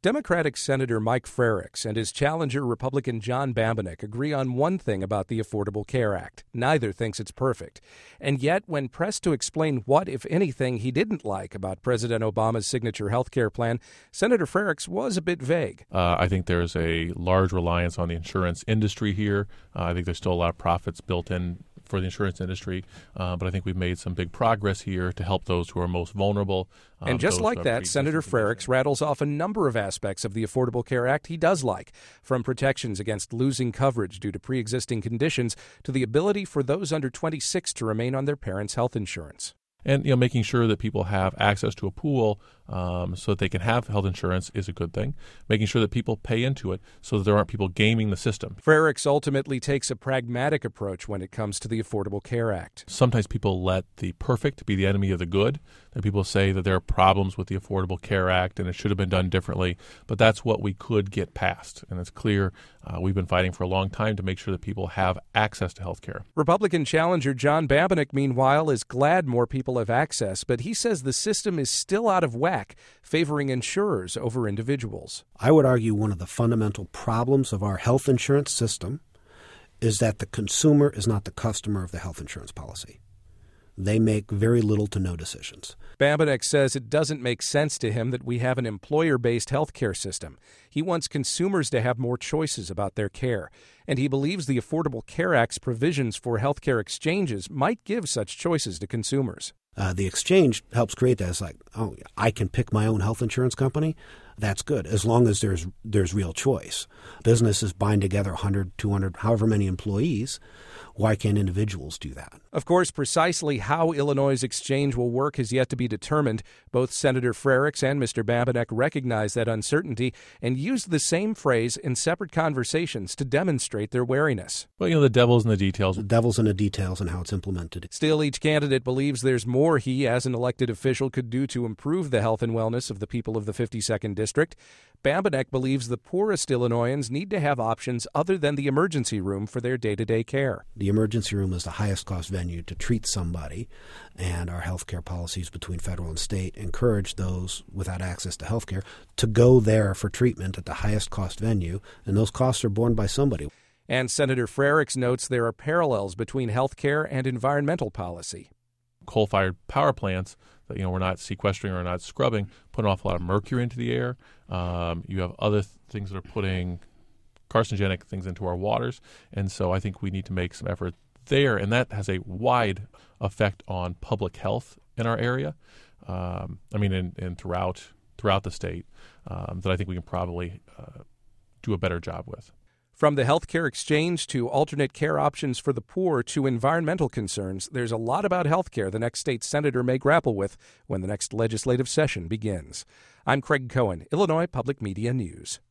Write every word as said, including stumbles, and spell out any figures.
Democratic Senator Mike Frerichs and his challenger Republican John Bambenek agree on one thing about the Affordable Care Act. Neither thinks it's perfect. And yet, when pressed to explain what, if anything, he didn't like about President Obama's signature health care plan, Senator Frerichs was a bit vague. Uh, I think there's a large reliance on the insurance industry here. Uh, I think there's still a lot of profits built in for the insurance industry, uh, but I think we've made some big progress here to help those who are most vulnerable. Um, and just like that, Senator Frerichs rattles off a number of aspects of the Affordable Care Act he does like, from protections against losing coverage due to pre-existing conditions to the ability for those under twenty-six to remain on their parents' health insurance. And you know, making sure that people have access to a pool um, so that they can have health insurance is a good thing. Making sure that people pay into it so that there aren't people gaming the system. Frerichs ultimately takes a pragmatic approach when it comes to the Affordable Care Act. Sometimes people let the perfect be the enemy of the good. And people say that there are problems with the Affordable Care Act and it should have been done differently. But that's what we could get past. And it's clear uh, we've been fighting for a long time to make sure that people have access to health care. Republican challenger John Bambenek, meanwhile, is glad more people have access, but he says the system is still out of whack, favoring insurers over individuals. I would argue one of the fundamental problems of our health insurance system is that the consumer is not the customer of the health insurance policy. They make very little to no decisions. Bambenek says it doesn't make sense to him that we have an employer-based health care system. He wants consumers to have more choices about their care, and he believes the Affordable Care Act's provisions for health care exchanges might give such choices to consumers. Uh, the exchange helps create that. It's like, oh, I can pick my own health insurance company. That's good, as long as there's there's real choice. Businesses bind together one hundred, two hundred, however many employees. Why can't individuals do that? Of course, precisely how Illinois' exchange will work has yet to be determined. Both Senator Frerichs and Mister Bambenek recognize that uncertainty and use the same phrase in separate conversations to demonstrate their wariness. Well, you know, the devil's in the details. The devil's in the details and how it's implemented. Still, each candidate believes there's more he, as an elected official, could do to improve the health and wellness of the people of the fifty-second District. Bambenek believes the poorest Illinoisans need to have options other than the emergency room for their day-to-day care. The emergency room is the highest cost venue to treat somebody, and our health care policies between federal and state encourage those without access to health care to go there for treatment at the highest cost venue, and those costs are borne by somebody. And Senator Frerichs notes there are parallels between health care and environmental policy. Coal-fired power plants that, you know, we're not sequestering or not scrubbing, put an awful lot of mercury into the air. Um, you have other th- things that are putting carcinogenic things into our waters. And so I think we need to make some effort there. And that has a wide effect on public health in our area. Um, I mean, in, in throughout throughout the state, um, that I think we can probably uh, do a better job with. From the healthcare exchange to alternate care options for the poor to environmental concerns, there's a lot about healthcare the next state senator may grapple with when the next legislative session begins. I'm Craig Cohen, Illinois Public Media News.